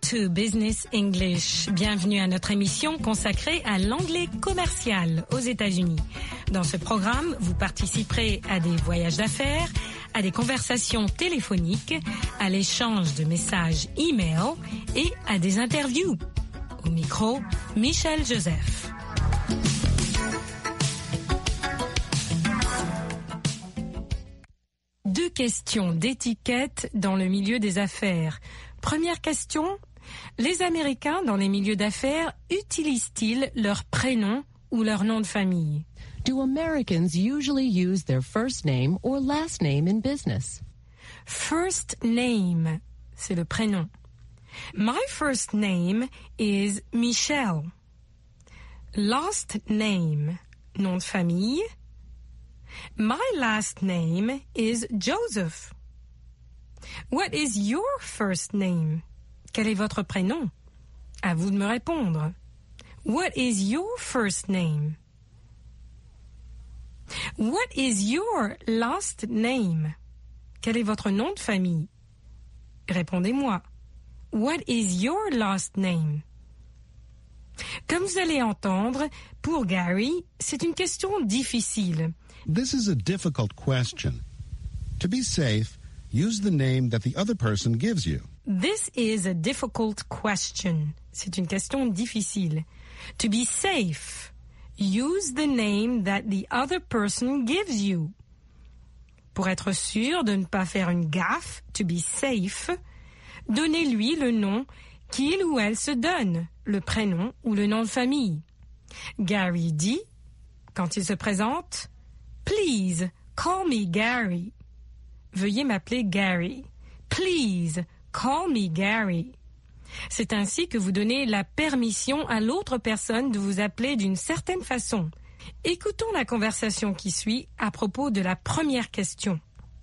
to Business English. Bienvenue à notre émission consacrée à l'anglais commercial aux États-Unis. Dans ce programme, vous participerez à des voyages d'affaires, à des conversations téléphoniques, à l'échange de messages e-mail et à des interviews. Au micro, Michel Joseph. Deux questions d'étiquette dans le milieu des affaires. Première question, les Américains dans les milieux d'affaires utilisent-ils leur prénom ou leur nom de famille? Do Americans usually use their first name or last name in business? First name, c'est le prénom. My first name is Michelle. Last name, nom de famille. My last name is Joseph. What is your first name? Quel est votre prénom? À vous de me répondre. What is your first name? What is your last name? Quel est votre nom de famille? Répondez-moi. What is your last name? Comme vous allez entendre, pour Gary, c'est une question difficile. This is a difficult question. To be safe, use the name that the other person gives you. This is a difficult question. C'est une question difficile. To be safe, use the name that the other person gives you. Pour être sûr de ne pas faire une gaffe, to be safe, donnez-lui le nom qu'il ou elle se donne, le prénom ou le nom de famille. Gary dit, quand il se présente, Please, call me Gary. Veuillez m'appeler Gary. Please, call me Gary. C'est ainsi que vous donnez la permission à l'autre personne de vous appeler d'une certaine façon. Écoutons la conversation qui suit à propos de la première question.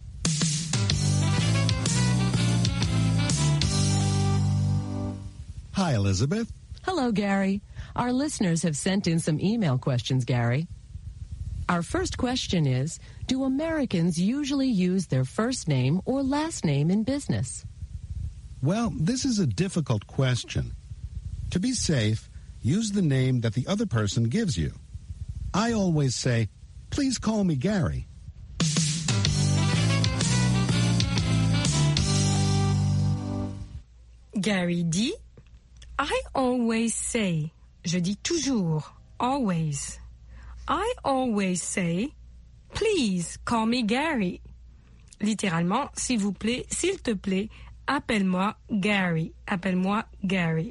Hi, Elizabeth. Hello, Gary. Our listeners have sent in some email questions, Gary. Our first question is, do Americans usually use their first name or last name in business? Well, this is a difficult question. To be safe, use the name that the other person gives you. I always say, please call me Gary. Gary dit, I always say, je dis toujours, always. I always say, please call me Gary. Littéralement, s'il vous plaît, s'il te plaît, appelle-moi Gary. Appelle-moi Gary.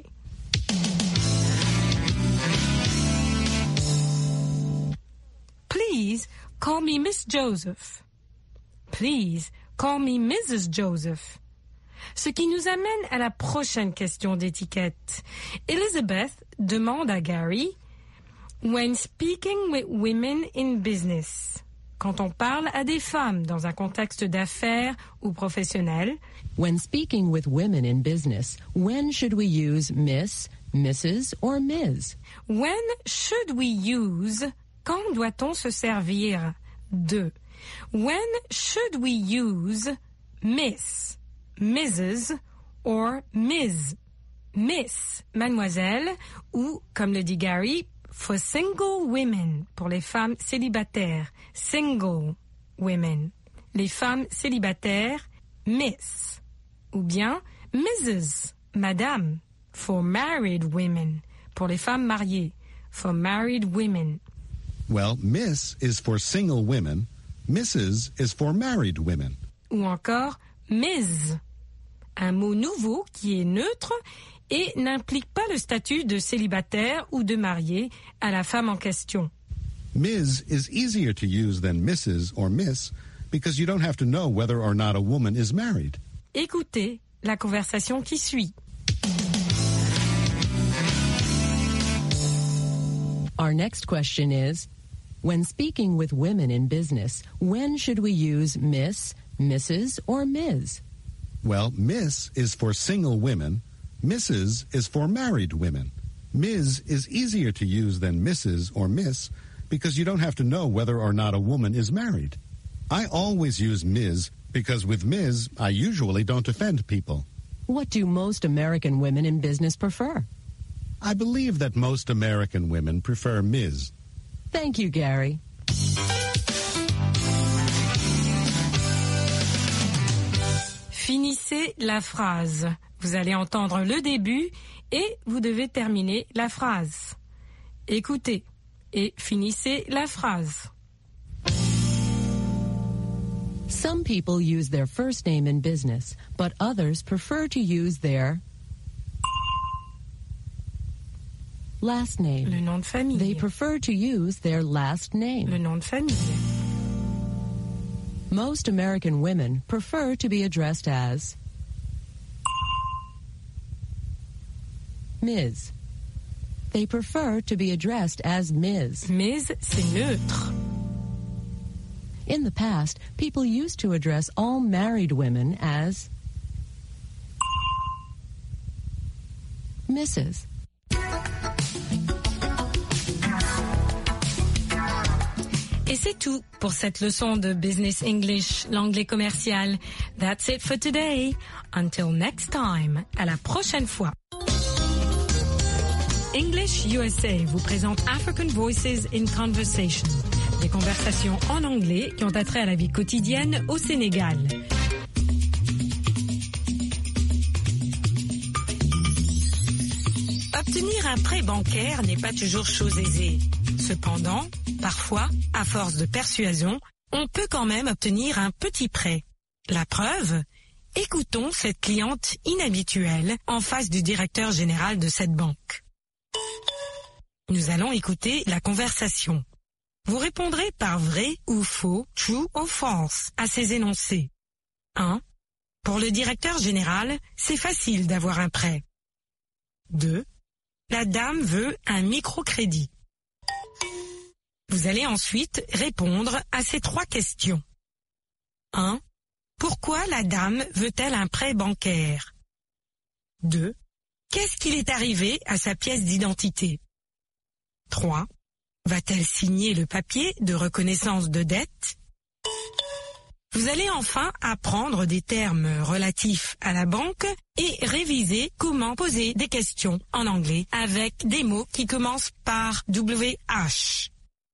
Please call me Miss Joseph. Please call me Mrs. Joseph. Ce qui nous amène à la prochaine question d'étiquette. Elizabeth demande à Gary, when speaking with women in business, quand on parle à des femmes dans un contexte d'affaires ou professionnel, when speaking with women in business, when should we use Miss, Mrs. or Ms? When should we use, quand doit-on se servir de? When should we use Miss, Mrs. or Ms? Miss, mademoiselle, ou, comme le dit Gary, for single women, pour les femmes célibataires, single women. Les femmes célibataires, Miss. Ou bien Mrs., madame, for married women, pour les femmes mariées, for married women. Well, Miss is for single women, Mrs. is for married women. Ou encore Ms., un mot nouveau qui est neutre et n'implique pas le statut de célibataire ou de marié à la femme en question. Ms. is easier to use than Mrs. or Miss because you don't have to know whether or not a woman is married. Écoutez la conversation qui suit. Our next question is, when speaking with women in business, when should we use Miss, Mrs. or Ms? Well, Miss is for single women, Mrs. is for married women. Ms. is easier to use than Mrs. or Miss because you don't have to know whether or not a woman is married. I always use Ms. because with Ms. I usually don't offend people. What do most American women in business prefer? I believe that most American women prefer Ms. Thank you, Gary. Finissez la phrase. Vous allez entendre le début et vous devez terminer la phrase. Écoutez et finissez la phrase. Some people use their first name in business, but others prefer to use their last name. Le nom de famille. They prefer to use their last name. Le nom de famille. Most American women prefer to be addressed as Ms. They prefer to be addressed as Ms. Ms, c'est neutre. In the past, people used to address all married women as Mrs. Et c'est tout pour cette leçon de Business English, l'anglais commercial. That's it for today. Until next time. À la prochaine fois. English USA vous présente African Voices in Conversation. Des conversations en anglais qui ont attrait à la vie quotidienne au Sénégal. Obtenir un prêt bancaire n'est pas toujours chose aisée. Cependant, parfois, à force de persuasion, on peut quand même obtenir un petit prêt. La preuve ? Écoutons cette cliente inhabituelle en face du directeur général de cette banque. Nous allons écouter la conversation. Vous répondrez par vrai ou faux, true or false, à ces énoncés. 1. Pour le directeur général, c'est facile d'avoir un prêt. 2. La dame veut un microcrédit. Vous allez ensuite répondre à ces 3 questions. 1. Pourquoi la dame veut-elle un prêt bancaire? 2. Qu'est-ce qu'il est arrivé à sa pièce d'identité? 3. Va-t-elle signer le papier de reconnaissance de dette? Vous allez enfin apprendre des termes relatifs à la banque et réviser comment poser des questions en anglais avec des mots qui commencent par WH.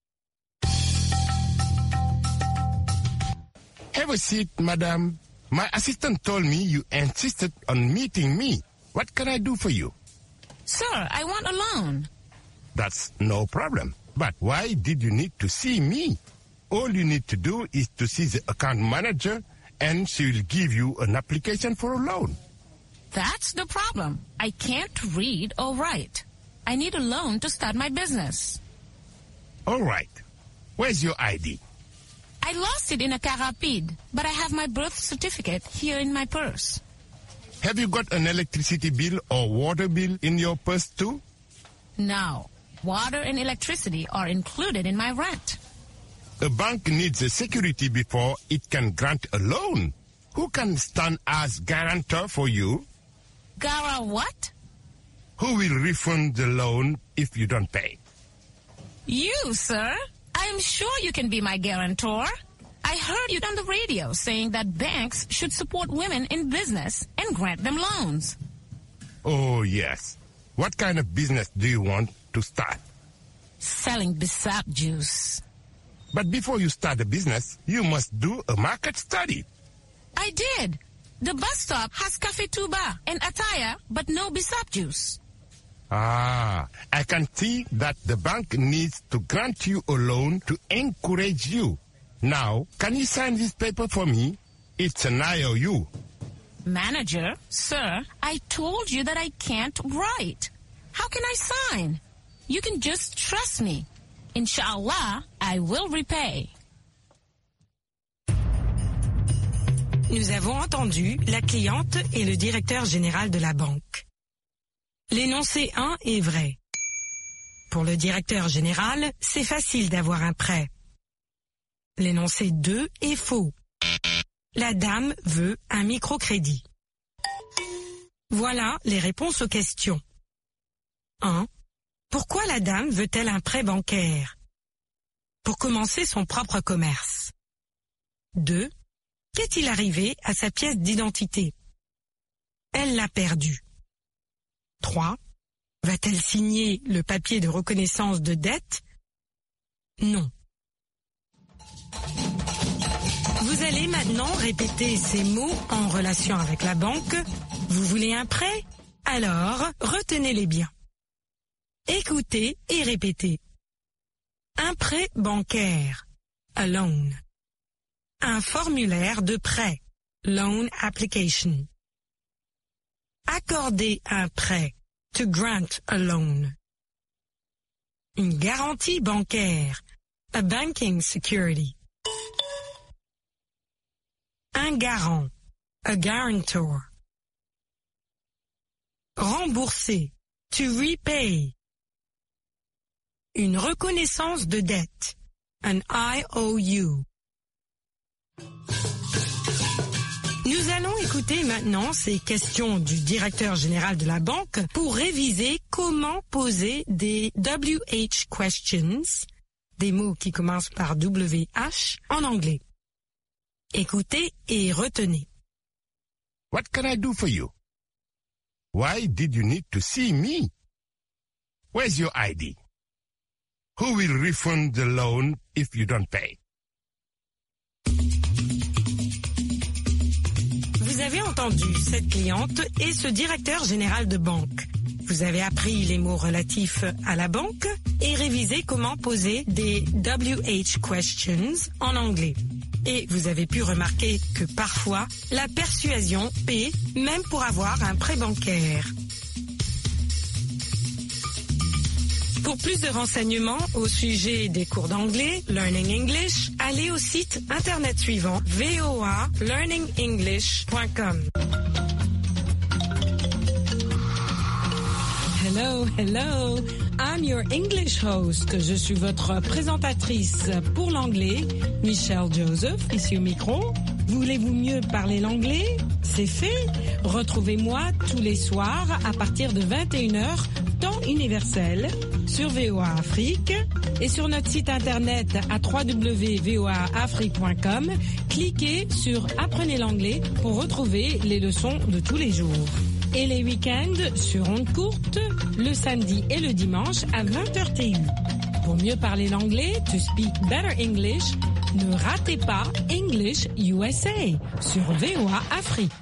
Have a seat, madam. My assistant told me you insisted on meeting me. What can I do for you? Sir, I want a loan. That's no problem. But why did you need to see me? All you need to do is to see the account manager and she will give you an application for a loan. That's the problem. I can't read or write. I need a loan to start my business. All right. Where's your ID? I lost it in a car rapide, but I have my birth certificate here in my purse. Have you got an electricity bill or water bill in your purse too? No. Water and electricity are included in my rent. A bank needs a security before it can grant a loan. Who can stand as guarantor for you? Gara what? Who will refund the loan if you don't pay? You, sir. I'm sure you can be my guarantor. I heard you on the radio saying that banks should support women in business and grant them loans. Oh, yes. What kind of business do you want to start? Selling Bissap juice. But before you start a business, you must do a market study. I did. The bus stop has Cafe Tuba and Ataya, but no Bissap juice. Ah, I can see that the bank needs to grant you a loan to encourage you. Now, can you sign this paper for me? It's an IOU. Manager, sir, I told you that I can't write. How can I sign? You can just trust me. Inshallah, I will repay. Nous avons entendu la cliente et le directeur général de la banque. L'énoncé 1 est vrai. Pour le directeur général, c'est facile d'avoir un prêt. L'énoncé 2 est faux. La dame veut un microcrédit. Voilà les réponses aux questions. 1. Pourquoi la dame veut-elle un prêt bancaire? Pour commencer son propre commerce. 2. Qu'est-il arrivé à sa pièce d'identité? Elle l'a perdu. 3. Va-t-elle signer le papier de reconnaissance de dette? Non. Vous allez maintenant répéter ces mots en relation avec la banque. Vous voulez un prêt? Alors, retenez-les bien. Écoutez et répétez. Un prêt bancaire, a loan. Un formulaire de prêt, loan application. Accorder un prêt, to grant a loan. Une garantie bancaire, a banking security. Un garant, a guarantor. Rembourser, to repay. Une reconnaissance de dette, an IOU. Nous allons écouter maintenant ces questions du directeur général de la banque pour réviser comment poser des WH questions, des mots qui commencent par WH, en anglais. Écoutez et retenez. What can I do for you? Why did you need to see me? Where's your ID? Who will refund the loan if you don't pay? Vous avez entendu cette cliente et ce directeur général de banque. Vous avez appris les mots relatifs à la banque et révisé comment poser des WH questions en anglais. Et vous avez pu remarquer que parfois, la persuasion paie même pour avoir un prêt bancaire. Pour plus de renseignements au sujet des cours d'anglais, Learning English, allez au site internet suivant voalearningenglish.com. Hello, hello. I'm your English host. Je suis votre présentatrice pour l'anglais, Michelle Joseph, ici au micro. Voulez-vous mieux parler l'anglais? C'est fait. Retrouvez-moi tous les soirs à partir de 21h, temps universel, sur VOA Afrique et sur notre site internet à www.voaafrique.com. Cliquez sur Apprenez l'anglais pour retrouver les leçons de tous les jours. Et les week-ends sur ondes courtes, le samedi et le dimanche à 20h TU. Pour mieux parler l'anglais, to speak better English, ne ratez pas English USA sur VOA Afrique.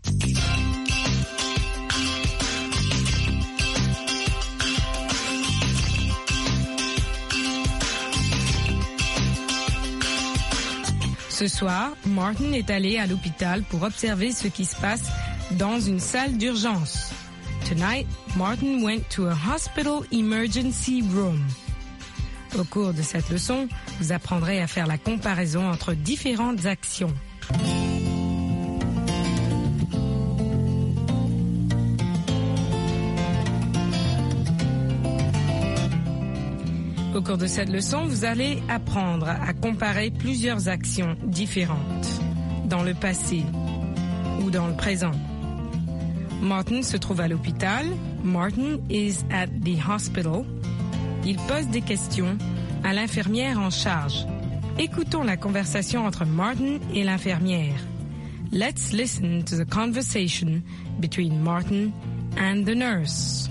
Ce soir, Martin est allé à l'hôpital pour observer ce qui se passe dans une salle d'urgence. Tonight, Martin went to a hospital emergency room. Au cours de cette leçon, vous apprendrez à faire la comparaison entre différentes actions. Au cours de cette leçon, vous allez apprendre à comparer plusieurs actions différentes dans le passé ou dans le présent. Martin se trouve à l'hôpital. Martin is at the hospital. Il pose des questions à l'infirmière en charge. Écoutons la conversation entre Martin et l'infirmière. Let's listen to the conversation between Martin and the nurse.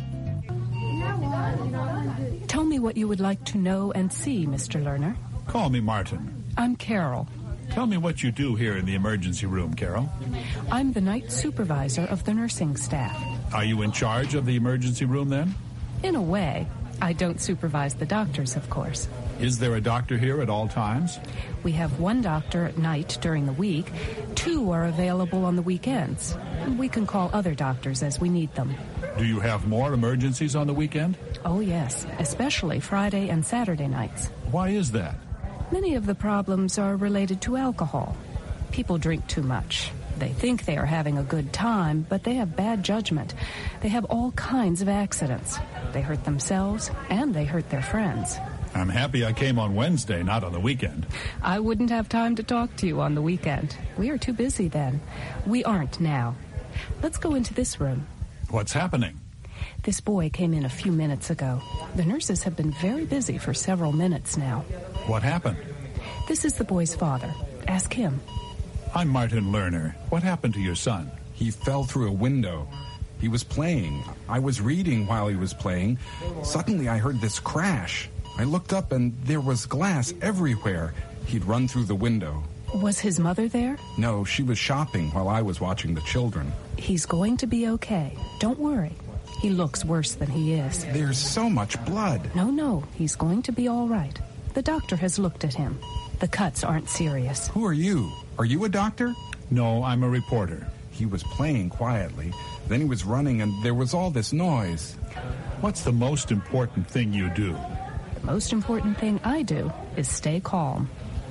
Tell me what you would like to know and see, Mr. Lerner. Call me Martin. I'm Carol. Tell me what you do here in the emergency room, Carol. I'm the night supervisor of the nursing staff. Are you in charge of the emergency room then? In a way. I don't supervise the doctors, of course. Is there a doctor here at all times? We have one doctor at night during the week. 2 are available on the weekends. We can call other doctors as we need them. Do you have more emergencies on the weekend? Oh, yes, especially Friday and Saturday nights. Why is that? Many of the problems are related to alcohol. People drink too much. They think they are having a good time, but they have bad judgment. They have all kinds of accidents. They hurt themselves, and they hurt their friends. I'm happy I came on Wednesday, not on the weekend. I wouldn't have time to talk to you on the weekend. We are too busy then. We aren't now. Let's go into this room. What's happening? This boy came in a few minutes ago. The nurses have been very busy for several minutes now. What happened? This is the boy's father. Ask him. I'm Martin Lerner. What happened to your son? He fell through a window. He was playing. I was reading while he was playing. Suddenly I heard this crash. I looked up and there was glass everywhere. He'd run through the window. Was his mother there? No, she was shopping while I was watching the children. He's going to be okay. Don't worry. He looks worse than he is. There's so much blood. No, he's going to be all right. The doctor has looked at him. The cuts aren't serious. Who are you? Are you a doctor? No, I'm a reporter. He was playing quietly. Then he was running and there was all this noise. What's the most important thing you do? The most important thing I do is stay calm.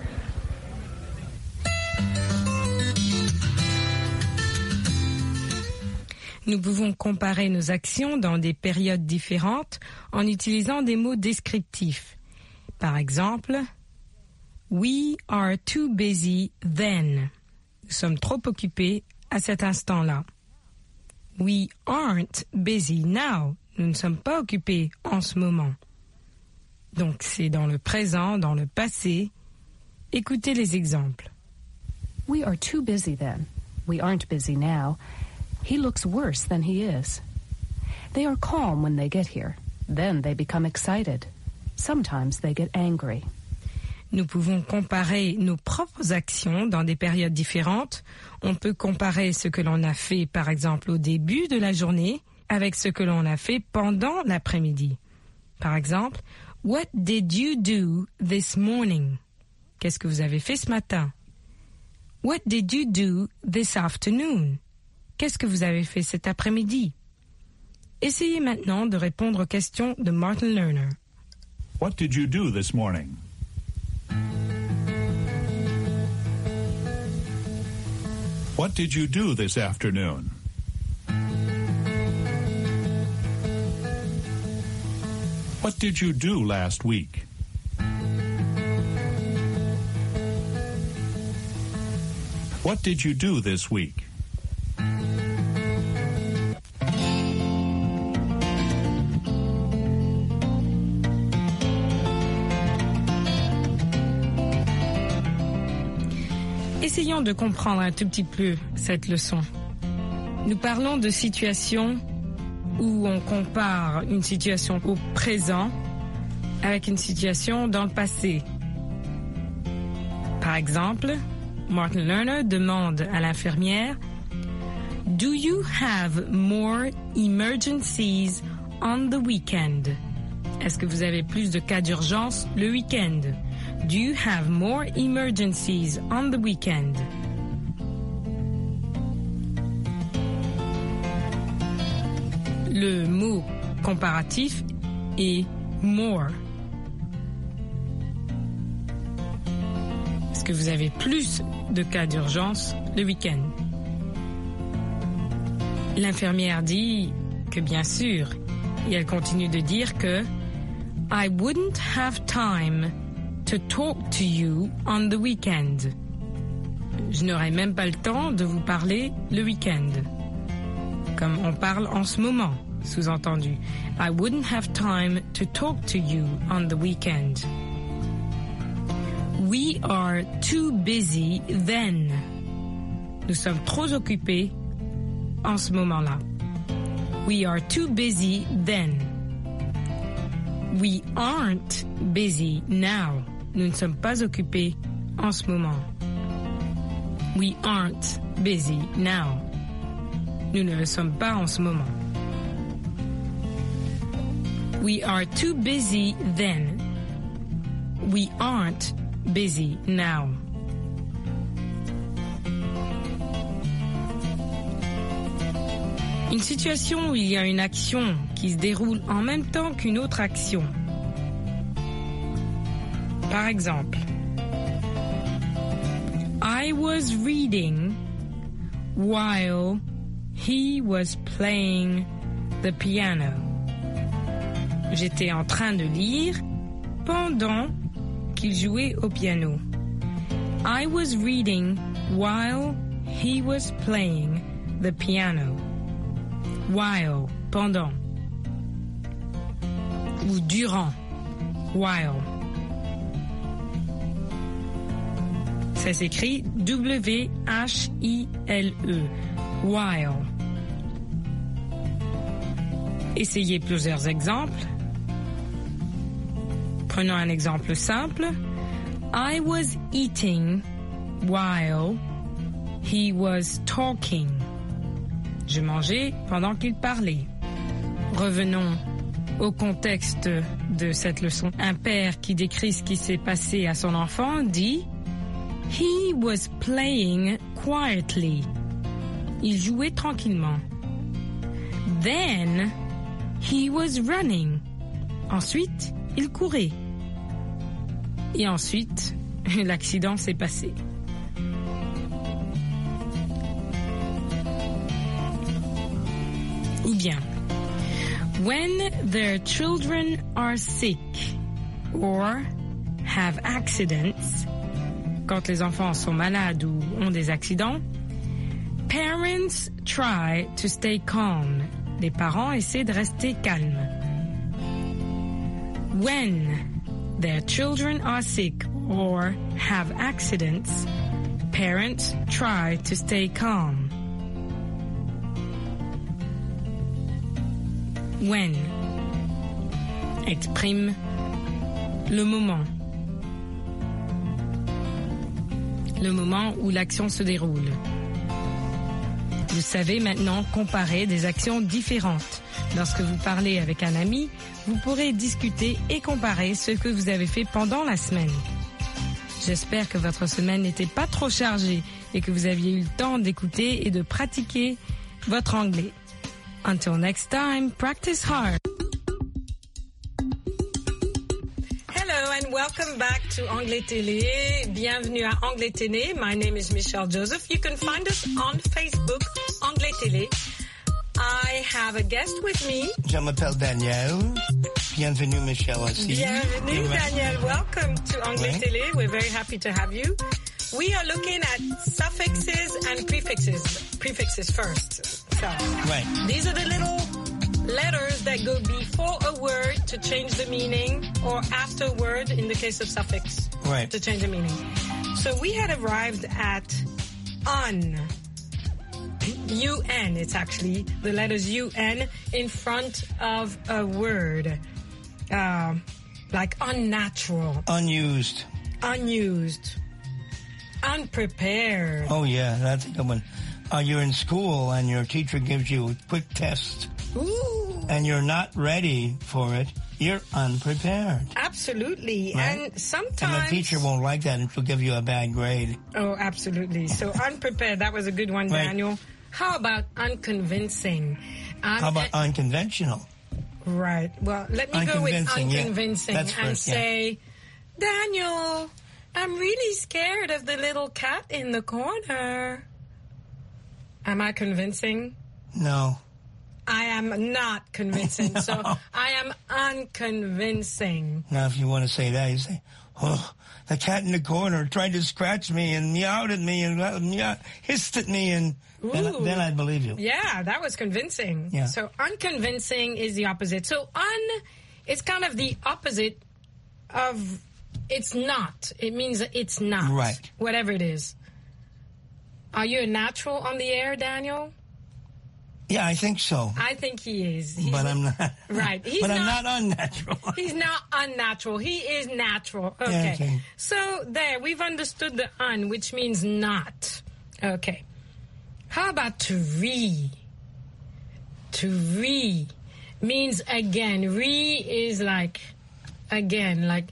Nous pouvons comparer nos actions dans des périodes différentes en utilisant des mots descriptifs. Par exemple, we are too busy then. Nous sommes trop occupés à cet instant-là. We aren't busy now. Nous ne sommes pas occupés en ce moment. Donc c'est dans le présent, dans le passé. Écoutez les exemples. We are too busy then. We aren't busy now. He looks worse than he is. They are calm when they get here. Then they become excited. Sometimes they get angry. Nous pouvons comparer nos propres actions dans des périodes différentes. On peut comparer ce que l'on a fait, par exemple, au début de la journée avec ce que l'on a fait pendant l'après-midi. Par exemple, What did you do this morning? Qu'est-ce que vous avez fait ce matin? What did you do this afternoon? Qu'est-ce que vous avez fait cet après-midi? Essayez maintenant de répondre aux questions de Martin Lerner. What did you do this morning? What did you do this afternoon? What did you do last week? What did you do this week? Essayons de comprendre un tout petit peu cette leçon. Nous parlons de situations où on compare une situation au présent avec une situation dans le passé. Par exemple, Martin Lerner demande à l'infirmière « Do you have more emergencies on the weekend? » Est-ce que vous avez plus de cas d'urgence le week-end? Do you have more emergencies on the weekend? Le mot comparatif est more. Est-ce que vous avez plus de cas d'urgence le week-end? L'infirmière dit que bien sûr, et elle continue de dire que I wouldn't have time to talk to you on the weekend. Je n'aurai même pas le temps de vous parler le week-end. Comme on parle en ce moment, sous-entendu. I wouldn't have time to talk to you on the weekend. We are too busy then. Nous sommes trop occupés en ce moment-là. We are too busy then. We aren't busy now. Nous ne sommes pas occupés en ce moment. We aren't busy now. Nous ne le sommes pas en ce moment. We are too busy then. We aren't busy now. Une situation où il y a une action qui se déroule en même temps qu'une autre action. Par exemple, I was reading while he was playing the piano. J'étais en train de lire pendant qu'il jouait au piano. I was reading while he was playing the piano. While, pendant. Ou durant. While. Ça s'écrit W-H-I-L-E. while. Essayez plusieurs exemples. Prenons un exemple simple. I was eating while he was talking. Je mangeais pendant qu'il parlait. Revenons au contexte de cette leçon. Un père qui décrit ce qui s'est passé à son enfant dit « He was playing quietly ». Il jouait tranquillement. Then, he was running. Ensuite, il courait. Et ensuite, l'accident s'est passé. Ou bien, when their children are sick or have accidents, quand les enfants sont malades ou ont des accidents, parents try to stay calm. Les parents essaient de rester calmes. When their children are sick or have accidents, parents try to stay calm. When exprime le moment où l'action se déroule. Vous savez maintenant comparer des actions différentes. Lorsque vous parlez avec un ami, vous pourrez discuter et comparer ce que vous avez fait pendant la semaine. J'espère que votre semaine n'était pas trop chargée et que vous aviez eu le temps d'écouter et de pratiquer votre anglais. Until next time, practice hard. Hello and welcome back to Anglais Télé. Bienvenue à Anglais Télé. My name is Michelle Joseph. You can find us on Facebook, Anglais Télé. I have a guest with me. Je m'appelle Daniel. Bienvenue, Michelle, aussi. Bienvenue, Daniel. Welcome to Anglais Télé. We're very happy to have you. We are looking at suffixes and prefixes first. So, these are the little letters that go before a word to change the meaning, or after a word in the case of suffix to change the meaning. So we had arrived at un. UN, it's actually the letters UN in front of a word. Like unnatural. Unused. Unprepared. Oh, yeah, that's a good one. You're in school and your teacher gives you a quick test. Ooh. And you're not ready for it. You're unprepared. Absolutely. Right? And sometimes... And the teacher won't like that and she'll give you a bad grade. Oh, absolutely. So unprepared, that was a good one, Daniel. How about unconvincing? How about unconventional? Right. Well, let me go with unconvincing and say, Daniel, I'm really scared of the little cat in the corner. Am I convincing? No. I am not convincing, so I am unconvincing. Now, if you want to say that, you say, oh, the cat in the corner tried to scratch me and meowed at me and hissed at me, and then I believe you. Yeah, that was convincing. Yeah. So unconvincing is the opposite. So it's kind of the opposite of it's not. It means it's not. Right. Whatever it is. Are you a natural on the air, Daniel? Yeah, I think so. I think he is. But I'm not. Right. I'm not unnatural. He's not unnatural. He is natural. Okay. Yeah, okay. So there, we've understood the un, which means not. Okay. How about to re? To re means again. Re is like again, like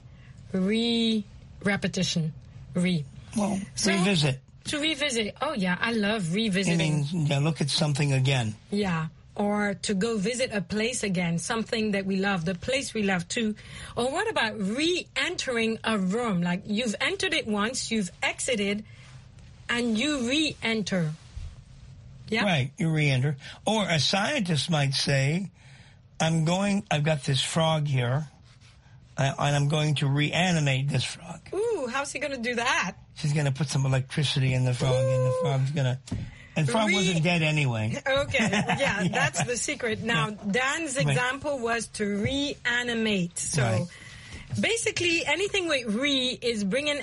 repetition. Re. Well, revisit. To revisit. Oh, yeah, I love revisiting. I mean, look at something again. Yeah, or to go visit a place again, something that we love, the place we love too. Or what about re-entering a room? Like you've entered it once, you've exited, and you re-enter. Yeah? Right, you re-enter. Or a scientist might say, I've got this frog here, and I'm going to reanimate this frog. Ooh, how's he going to do that? She's going to put some electricity in the frog, and the frog's going to... And the frog wasn't dead anyway. Okay, yeah, that's the secret. Now, Dan's example was to reanimate. So Basically, anything with re is bringing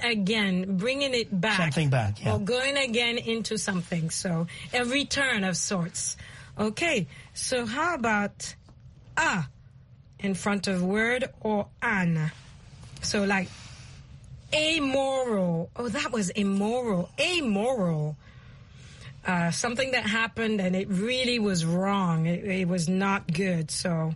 it back. Something back, yeah. Or going again into something. So a return of sorts. Okay, so how about a in front of word or an? So like amoral. Oh, that was immoral. Amoral. Something that happened and it really was wrong. It was not good. So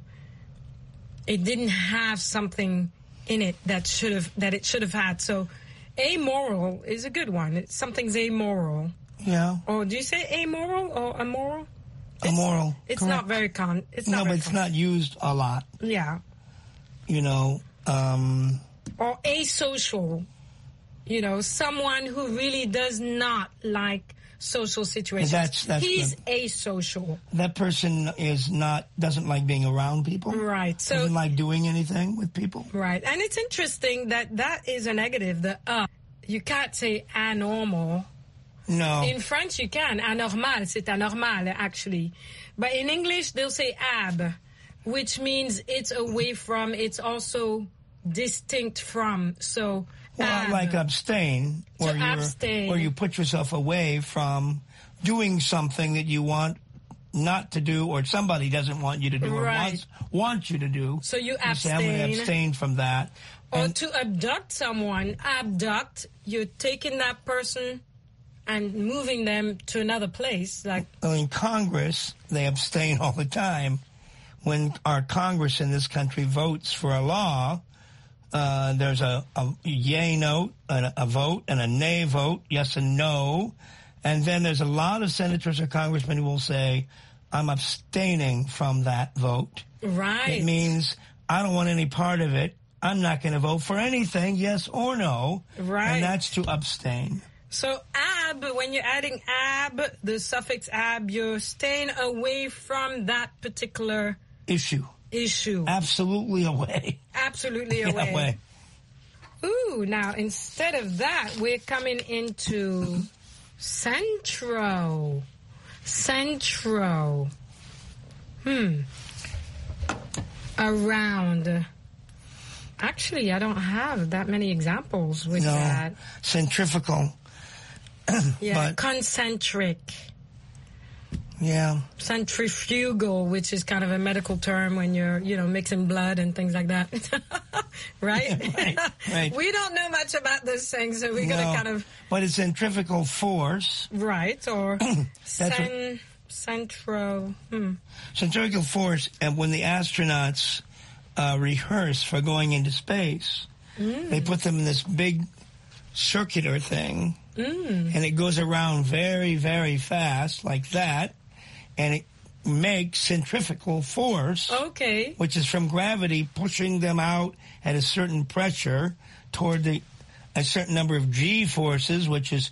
it didn't have something in it that it should have had. So amoral is a good one. Something's amoral. Yeah. Or do you say amoral or immoral? Immoral. It's correct. not very common. It's not used a lot. Yeah. You know. Or asocial. You know, someone who really does not like social situations. That's He's asocial. That person doesn't like being around people. Right. So doesn't like doing anything with people. Right. And it's interesting that is a negative. You can't say anormal. No. In French, you can. Anormal, c'est anormal, actually. But in English, they'll say ab, which means it's away from, it's also distinct from. So, well, like abstain, or you put yourself away from doing something that you want not to do, or somebody doesn't want you to do, or wants you to do. So you abstain. Say, I'm going to abstain from that. Or to abduct someone, you're taking that person and moving them to another place. Like in Congress, they abstain all the time. When our Congress in this country votes for a law, there's a yay note, a vote, and a nay vote, yes and no. And then there's a lot of senators or congressmen who will say, I'm abstaining from that vote. Right. It means I don't want any part of it. I'm not going to vote for anything, yes or no. Right. And that's to abstain. So ab, when you're adding ab, the suffix ab, you're staying away from that particular issue. Absolutely away. Absolutely away. Ooh, now instead of that, we're coming into centro. Around. Actually, I don't have that many examples with that. Centrifugal. Yeah, but concentric. Yeah. Centrifugal, which is kind of a medical term when you're, mixing blood and things like that. Right? Right. We don't know much about this thing, so we're going to kind of... But it's centrifugal force. Right, or centrifugal force, and when the astronauts rehearse for going into space, they put them in this big circular thing, and it goes around very, very fast, like that, and it makes centrifugal force, which is from gravity pushing them out at a certain pressure toward a certain number of G forces, which is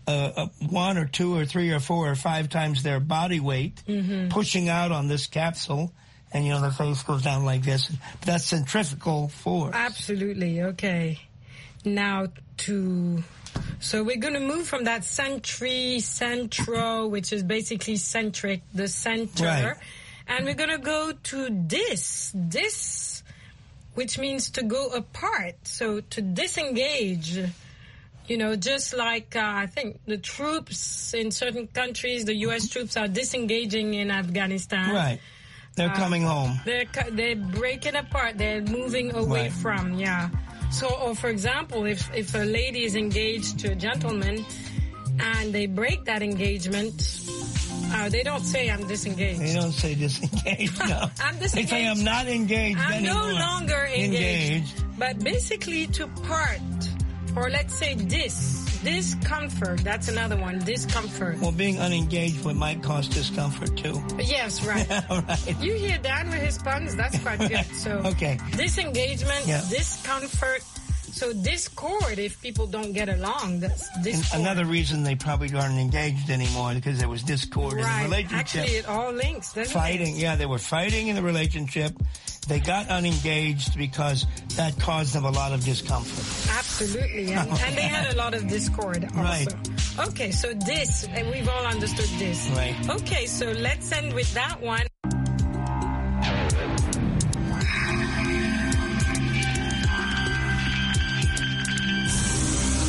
1 or 2 or 3 or 4 or 5 times their body weight, pushing out on this capsule, and the face goes down like this. That's centrifugal force. Absolutely. Okay. Now so we're going to move from that centro, which is basically centric, the center, right. And we're going to go to dis, which means to go apart. So to disengage, just like I think the troops in certain countries, the U.S. troops are disengaging in Afghanistan. Right. They're coming home. They're breaking apart. They're moving away from, So, or for example, if a lady is engaged to a gentleman and they break that engagement, they don't say I'm disengaged. They don't say disengaged, no. I'm disengaged. They say I'm not engaged anymore. I'm no longer engaged. But basically to part, or let's say discomfort, that's another one, discomfort. Well, being unengaged might cause discomfort too. Yes, right. Right. You hear Dan with his puns, that's quite good. So okay. Disengagement, discomfort. So discord, if people don't get along, that's discord. Another reason they probably aren't engaged anymore because there was discord in the relationship. Actually, it all links, doesn't Fighting, they were fighting in the relationship. They got unengaged because that caused them a lot of discomfort. Absolutely, and they had a lot of discord also. Right. Okay, so and we've all understood this. Right. Okay, so let's end with that one,